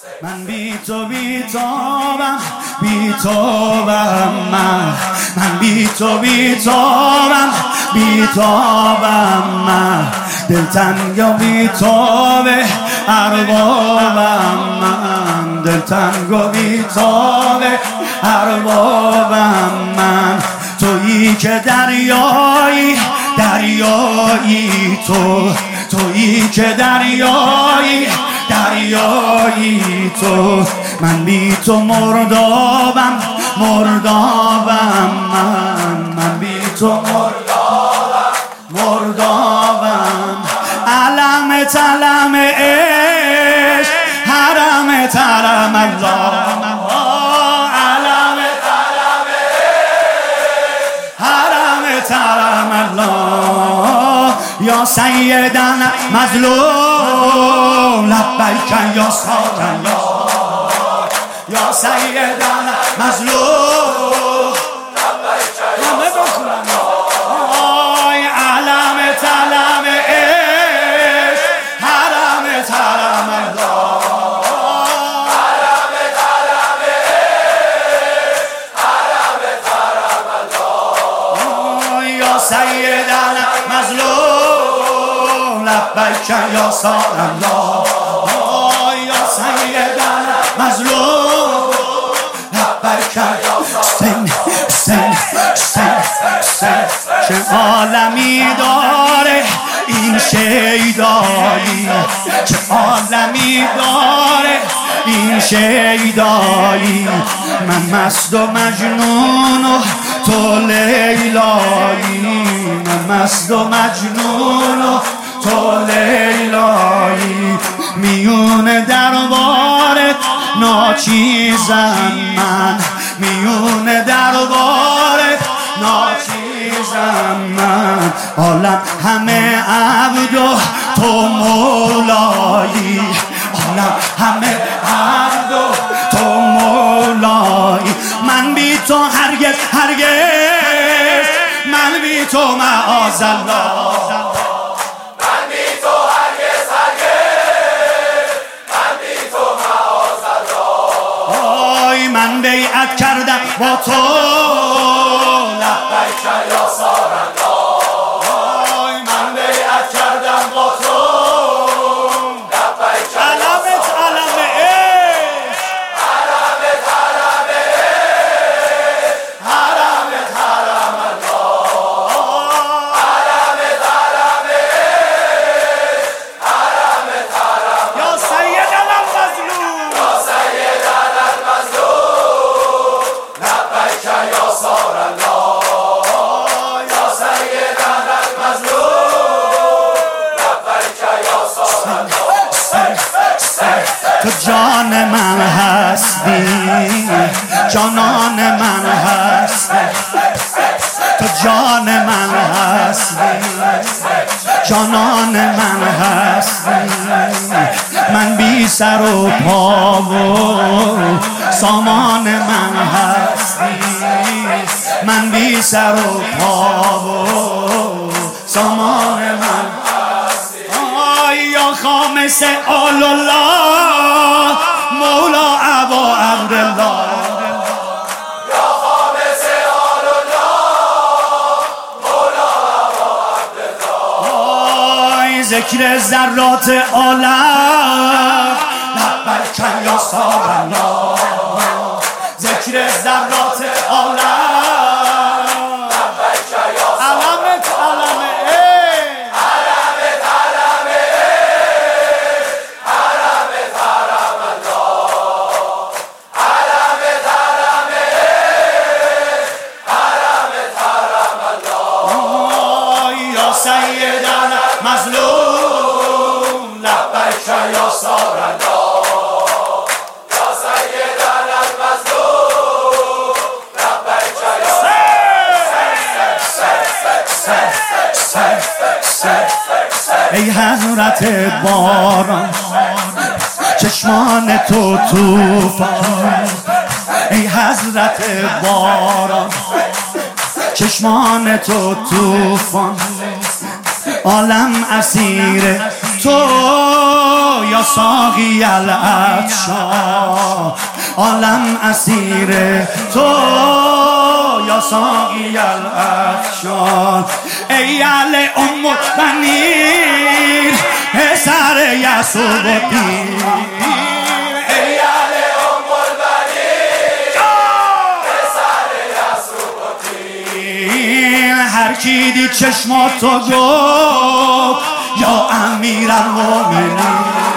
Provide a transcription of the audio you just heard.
من بی تو بیتابم بیتابم من بی تو بیتابم بیتابم من دلتنگ و بیتابه اربابم من دلتنگ و بیتابه اربابم من تویی که دریایی دریایی تویی که دریایی دریایی تو من بی تو مردابم مردابم من بی تو مردابم علم تلم عشق حرم ترم الله علم تلم عشق حرم ترم الله یا سیدنا مظلوم لبیک یا ساق الله یا سیدنا مظلوم لبیک یا ساق الله علم تلم عشق حرم ترم الله علم تلم عشق حرم ترم الله یا سیدنا مظلوم لبیک یا ساق الله یا سیدنا مظلوم لبیک یا چه عالمی داره این شیدایی چه عالمی داره این شیدایی من مست و مجنون و تو لیلایی من مست و مجنون و تو لیلایی میون دربارت ناچیزم من میون دربارت ناچیزم من عالم همه عبد و تو مولایی عالم همه عبد و تو مولایی من بی تو هرگز هرگز من بی تو معاذالله من بیعت کردم با تو لبیک یا سار الله من بیعت کردم با تو لبیک علمت علم عشق حرمت حرم عشق حرمت حرم الله حرمت حرم عشق حرمت حرم یا سیدنا المظلوم یا سیدنا المظلوم لبیک یا سار الله یا سیدنا المظلوم لبیک یا سار الله تو جان من هستی جانان من هستی تو جان من هستی جانان من هستی من بی سر و پا و سامان من هستی من بی سر و پا و سامان من هستی یا خامس آل الله مولا ابا عبدالله یا خامس آل الله مولا ابا عبدالله ذکر ذرات عالم لبیک یا سار الله ذکر ذرات عالم لبیک یا سار علمت علم عشق حرمت حرم عشق حرمت حرم الله حرمت حرم عشق حرمت حرم الله یا سیدنا مظلوم لبیک یا سار الله ای حضرت باران چشمان تو طوفان ای حضرت باران چشمان تو طوفان عالم اسیر تو یا ساقی العطشان عالم اسیر تو یا ساقی العطشان ای اهل ام البنین پسر یعصوب و دین ای اهل ام البنین پسر یعصوب و دین هر کی دید چشماتو گفت یا امیرالمومنین